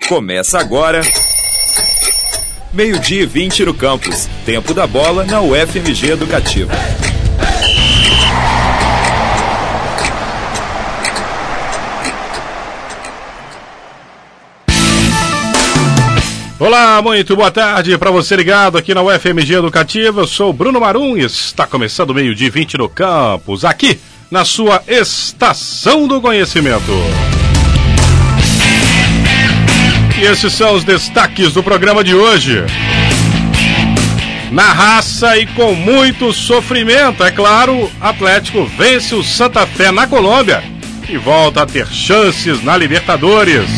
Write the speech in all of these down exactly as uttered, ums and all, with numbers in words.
Começa agora, meio-dia e vinte no campus. Tempo da bola na U F M G Educativa. Olá, muito boa tarde para você ligado aqui na U F M G Educativa. Eu sou Bruno Marum e está começando o meio-dia e vinte no campus, aqui na sua Estação do Conhecimento. E esses são os destaques do programa de hoje. Na raça e com muito sofrimento, é claro, Atlético vence o Santa Fé na Colômbia e volta a ter chances na Libertadores.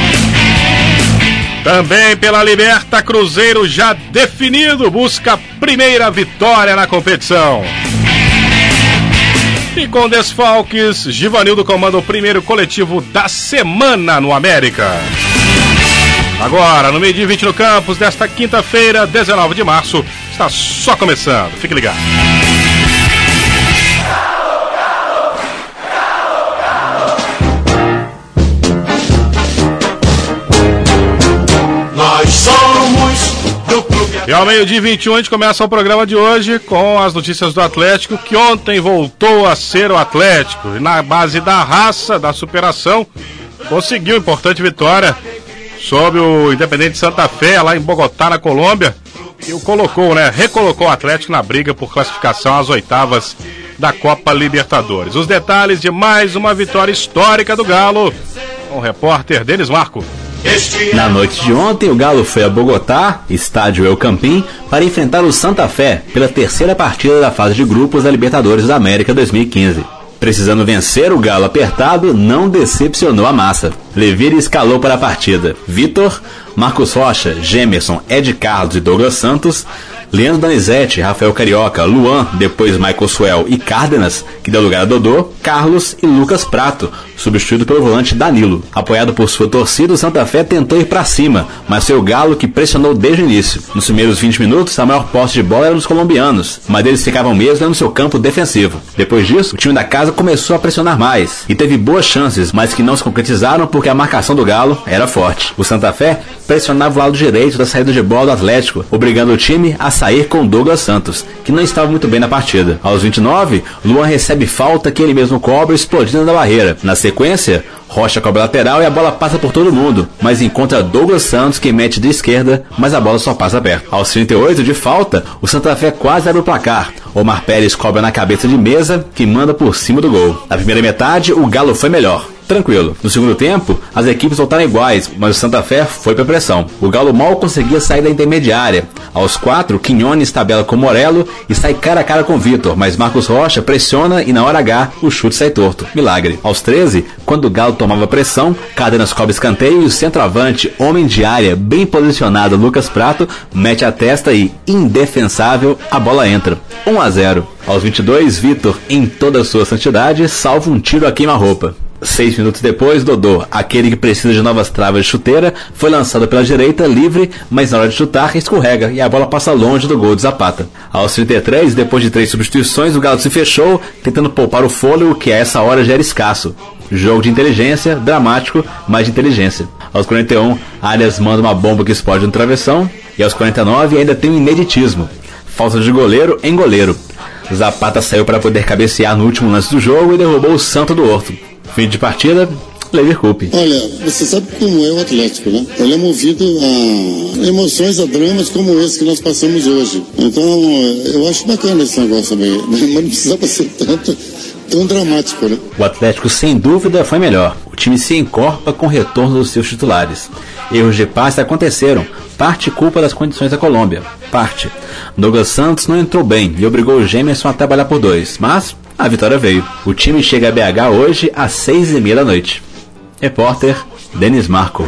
Também pela Liberta, Cruzeiro já definido, busca a primeira vitória na competição. E com desfalques, Givanildo comanda o primeiro coletivo da semana no América. Agora, no meio-dia e vinte no campus, desta quinta-feira, dezenove de março, está só começando. Fique ligado. Nós somos do Clube. E ao meio-dia e vinte e um a gente começa o programa de hoje com as notícias do Atlético, que ontem voltou a ser o Atlético. E na base da raça, da superação, conseguiu importante vitória sobre o Independente Santa Fé, lá em Bogotá, na Colômbia, e o colocou, né, recolocou o Atlético na briga por classificação às oitavas da Copa Libertadores. Os detalhes de mais uma vitória histórica do Galo, com o repórter Denis Marco. Na noite de ontem, o Galo foi a Bogotá, estádio El Campín, para enfrentar o Santa Fé pela terceira partida da fase de grupos da Libertadores da América dois mil e quinze. Precisando vencer, o Galo apertado não decepcionou a massa. Levire escalou para a partida. Vitor, Marcos Rocha, Gemerson, Ed Carlos e Douglas Santos, Leandro Donizete, Rafael Carioca, Luan, depois Michael Suel e Cárdenas, que deu lugar a Dodô, Carlos e Lucas Prato, substituído pelo volante Danilo. Apoiado por sua torcida, o Santa Fé tentou ir para cima, mas foi o Galo que pressionou desde o início. Nos primeiros vinte minutos, a maior posse de bola era dos colombianos, mas eles ficavam mesmo no seu campo defensivo. Depois disso, o time da casa começou a pressionar mais e teve boas chances, mas que não se concretizaram porque a marcação do Galo era forte. O Santa Fé pressionava o lado direito da saída de bola do Atlético, obrigando o time a sair com Douglas Santos, que não estava muito bem na partida. Aos vinte e nove, Luan recebe falta que ele mesmo cobra, explodindo na barreira. Na sequência, Rocha cobra lateral e a bola passa por todo mundo, mas encontra Douglas Santos, que mete de esquerda, mas a bola só passa perto. Aos trinta e oito, de falta, o Santa Fé quase abre o placar. Omar Pérez cobra na cabeça de Mesa, que manda por cima do gol. Na primeira metade, o Galo foi melhor. Tranquilo. No segundo tempo, as equipes voltaram iguais, mas o Santa Fé foi pra pressão. O Galo mal conseguia sair da intermediária. Aos quatro, Quinones tabela com Morello e sai cara a cara com Vitor, mas Marcos Rocha pressiona e na hora H o chute sai torto. Milagre. Aos treze, quando o Galo tomava pressão, Cárdenas cobra escanteio e o centroavante, homem de área, bem posicionado, Lucas Prato, mete a testa e, indefensável, a bola entra. um a zero. Aos vinte e dois, Vitor, em toda a sua santidade, salva um tiro a queima-roupa. Seis minutos depois, Dodô, aquele que precisa de novas travas de chuteira, foi lançado pela direita, livre, mas na hora de chutar, escorrega e a bola passa longe do gol de Zapata. Aos trinta e três, depois de três substituições, o Galo se fechou, tentando poupar o fôlego, que a essa hora já era escasso. Jogo de inteligência, dramático, mas de inteligência. Aos quarenta e um, Arias manda uma bomba que explode no travessão, e aos quarenta e nove ainda tem um ineditismo. Falta de goleiro em goleiro. Zapata saiu para poder cabecear no último lance do jogo e derrubou o Santo do Horto. Fim de partida, Lever Coupe. Olha, você sabe como é o Atlético, né? Ele é movido a emoções, a dramas como esse que nós passamos hoje. Então, eu acho bacana esse negócio também, mas não precisava ser tanto, tão dramático, né? O Atlético, sem dúvida, foi melhor. O time se encorpa com o retorno dos seus titulares. Erros de passe aconteceram, parte culpa das condições da Colômbia, parte. Douglas Santos não entrou bem e obrigou o Gemerson a trabalhar por dois, mas a vitória veio. O time chega a B H hoje às seis e meia da noite. Repórter Denis Marco.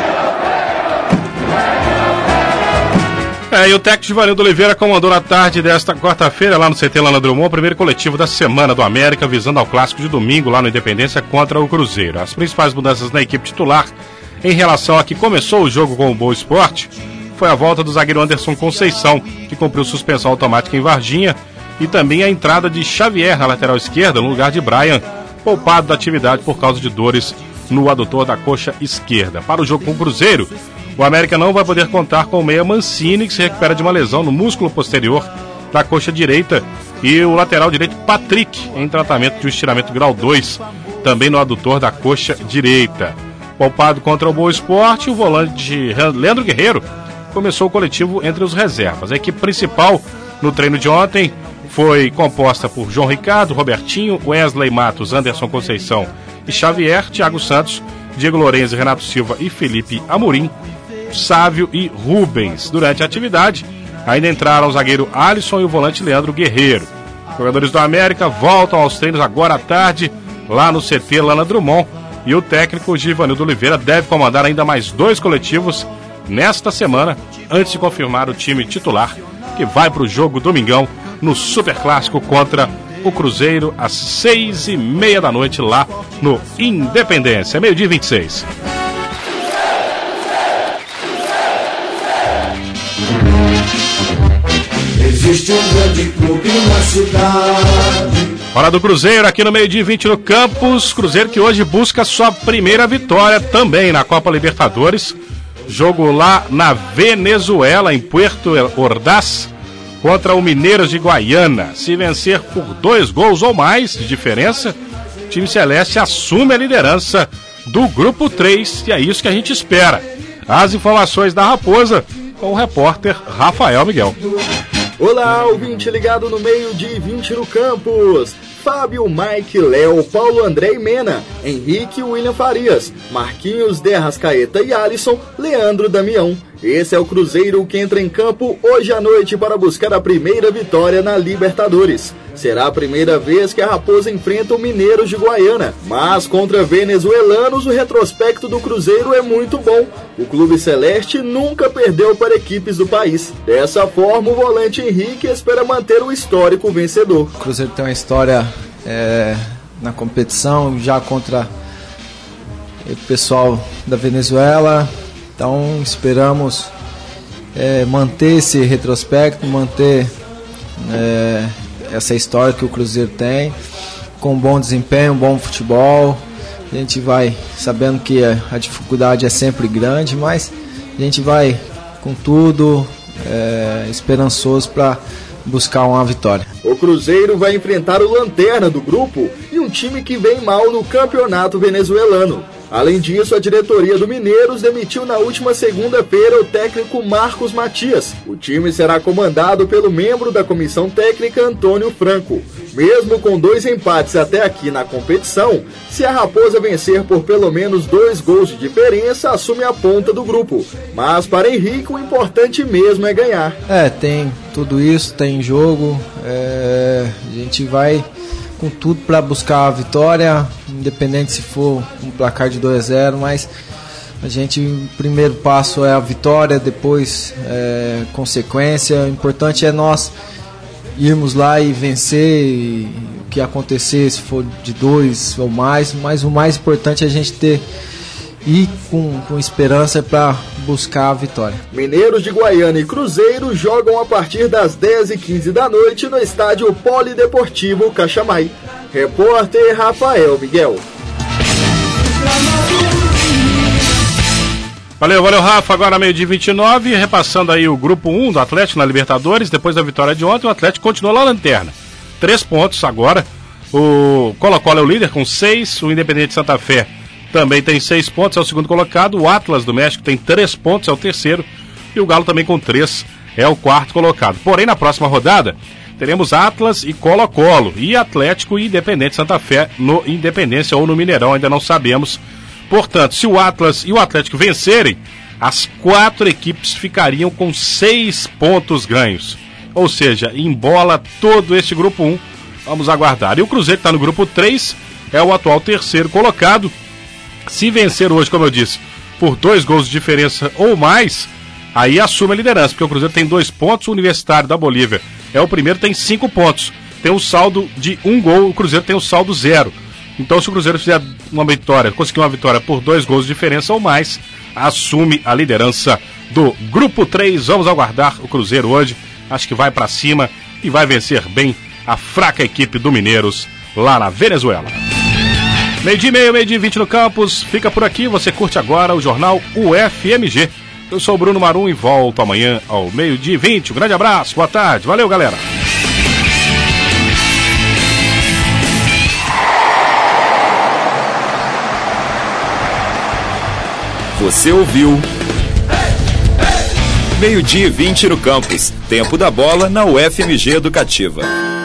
É, e o técnico Givanildo Oliveira comandou na tarde desta quarta-feira lá no C T Lana Drummond o primeiro coletivo da semana do América, visando ao clássico de domingo lá no Independência contra o Cruzeiro. As principais mudanças na equipe titular em relação a que começou o jogo com o Boa Esporte foi a volta do zagueiro Anderson Conceição, que cumpriu suspensão automática em Varginha, e também a entrada de Xavier na lateral esquerda, no lugar de Brian, poupado da atividade por causa de dores no adutor da coxa esquerda. Para o jogo com o Cruzeiro, o América não vai poder contar com o meia Mancini, que se recupera de uma lesão no músculo posterior da coxa direita, e o lateral direito Patrick, em tratamento de um estiramento grau dois, também no adutor da coxa direita. Poupado contra o Boa Esporte, o volante Leandro Guerreiro começou o coletivo entre os reservas. A equipe principal no treino de ontem foi composta por João Ricardo, Robertinho, Wesley Matos, Anderson Conceição e Xavier, Thiago Santos, Diego Lourenço, Renato Silva e Felipe Amorim, Sávio e Rubens. Durante a atividade, ainda entraram o zagueiro Alisson e o volante Leandro Guerreiro. Os jogadores do América voltam aos treinos agora à tarde, lá no C T Lana Drummond, e o técnico Givanildo Oliveira deve comandar ainda mais dois coletivos nesta semana, antes de confirmar o time titular, que vai para o jogo domingão no Superclássico contra o Cruzeiro, às seis e meia da noite, lá no Independência, meio-dia e vinte e seis. Existe um grande clube na cidade. Hora do Cruzeiro, aqui no meio-dia e vinte no Campus. Cruzeiro que hoje busca sua primeira vitória também na Copa Libertadores. Jogo lá na Venezuela, em Puerto Ordaz, contra o Mineiros de Guaiana. Se vencer por dois gols ou mais de diferença, o time celeste assume a liderança do Grupo três, e é isso que a gente espera. As informações da Raposa com o repórter Rafael Miguel. Olá, ouvinte ligado no meio-dia e vinte no Campus. Fábio, Mike, Léo, Paulo André e Mena, Henrique e William Farias, Marquinhos, De Arrascaeta e Alisson, Leandro Damião. Esse é o Cruzeiro que entra em campo hoje à noite para buscar a primeira vitória na Libertadores. Será a primeira vez que a Raposa enfrenta o Mineiros de Guaiana, mas contra venezuelanos o retrospecto do Cruzeiro é muito bom. O clube celeste nunca perdeu para equipes do país. Dessa forma, o volante Henrique espera manter o histórico vencedor. O Cruzeiro tem uma história é, na competição, já contra o pessoal da Venezuela. Então esperamos é, manter esse retrospecto, manter é, essa história que o Cruzeiro tem, com bom desempenho, bom futebol. A gente vai sabendo que a, a dificuldade é sempre grande, mas a gente vai com tudo é, esperançoso para buscar uma vitória. O Cruzeiro vai enfrentar o lanterna do grupo e um time que vem mal no campeonato venezuelano. Além disso, a diretoria do Mineiros demitiu na última segunda-feira o técnico Marcos Matias. O time será comandado pelo membro da comissão técnica Antônio Franco. Mesmo com dois empates até aqui na competição, se a Raposa vencer por pelo menos dois gols de diferença, assume a ponta do grupo. Mas para Henrique, o importante mesmo é ganhar. É, tem tudo isso, tem jogo, é, a gente vai com tudo para buscar a vitória, independente se for um placar de dois a zero, mas a gente, o primeiro passo é a vitória, depois é, consequência. O importante é nós irmos lá e vencer, e o que acontecer, se for de dois ou mais, mas o mais importante é a gente ter e com, com esperança para buscar a vitória. Mineiros de Guaiana e Cruzeiro jogam a partir das dez e quinze da noite no estádio Polideportivo Caxamai. Repórter Rafael Miguel. Valeu, valeu, Rafa. Agora meio-dia e vinte e nove, repassando aí o grupo um do Atlético na Libertadores. Depois da vitória de ontem, o Atlético continua lá na lanterna. Três pontos agora. O Colo-Colo é o líder com seis. O Independente Santa Fé também tem seis pontos, é o segundo colocado. O Atlas do México tem três pontos, é o terceiro. E o Galo também com três, é o quarto colocado. Porém, na próxima rodada, teremos Atlas e Colo-Colo. E Atlético e Independente Santa Fé no Independência ou no Mineirão, ainda não sabemos. Portanto, se o Atlas e o Atlético vencerem, as quatro equipes ficariam com seis pontos ganhos. Ou seja, embola todo este grupo um. Vamos aguardar. E o Cruzeiro, que está no grupo três, é o atual terceiro colocado. Se vencer hoje, como eu disse, por dois gols de diferença ou mais, aí assume a liderança, porque o Cruzeiro tem dois pontos, o Universitário da Bolívia é o primeiro, tem cinco pontos. Tem um saldo de um gol, o Cruzeiro tem um saldo zero. Então, se o Cruzeiro fizer uma vitória, conseguir uma vitória por dois gols de diferença ou mais, assume a liderança do grupo três. Vamos aguardar o Cruzeiro hoje. Acho que vai para cima e vai vencer bem a fraca equipe do Mineiros lá na Venezuela. Meio-dia e meio, meio-dia e vinte no campus. Fica por aqui, você curte agora o jornal U F M G. Eu sou o Bruno Marum e volto amanhã ao meio-dia e vinte. Um grande abraço, boa tarde, valeu, galera. Você ouviu meio-dia e vinte no campus. Tempo da bola na U F M G Educativa.